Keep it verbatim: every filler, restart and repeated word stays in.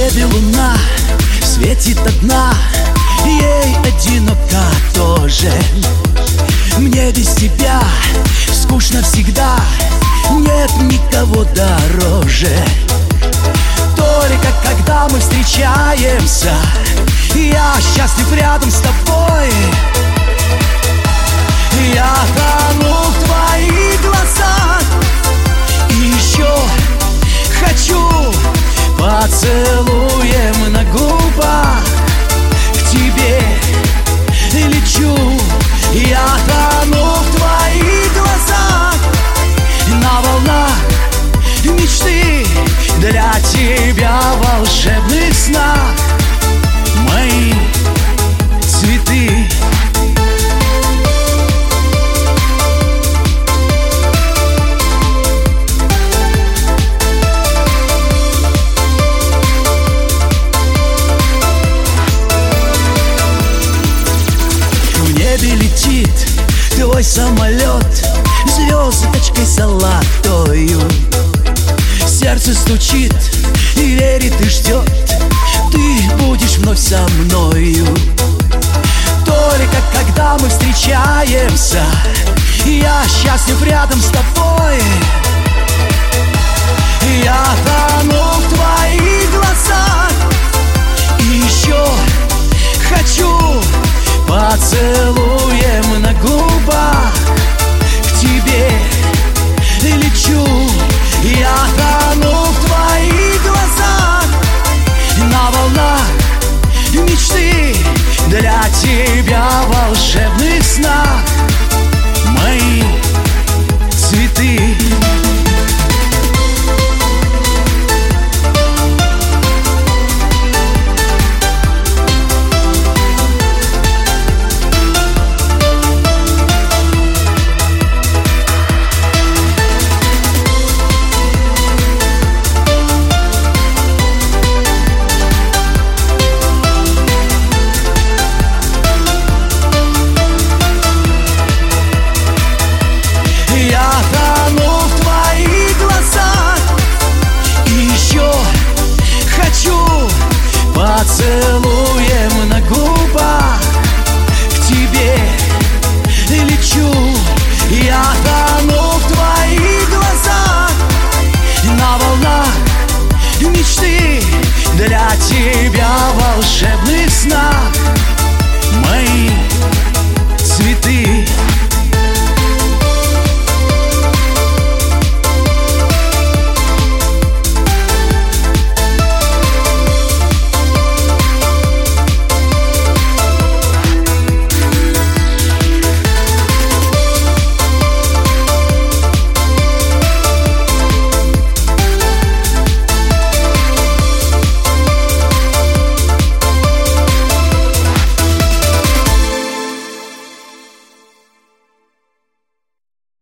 небе луна светит одна, ей одиноко тоже. Мне без тебя скучно всегда, нет никого дороже. Только когда мы встречаемся, я счастлив рядом с тобой. Я тону в твоих глазах, и еще хочу поцелуем на губах. К тебе лечу, я тону в твоих глазах, на волнах мечты, для тебя в волшебных снах. Мои цветы. Летит твой самолет звездочкой золотою. Сердце стучит и верит и ждет, ты будешь вновь со мною. Только когда мы встречаемся, я счастлив рядом с тобой. Я тону в твоих глазах, и еще хочу поцелуем на губах. К тебе лечу, я тону в твоих глазах, на волнах мечты, для тебя в волшебных снах. Мои цветы. Поцелуем на губах, к тебе лечу, я тону в твоих глазах, на волнах мечты, для тебя в волшебных снах. Мои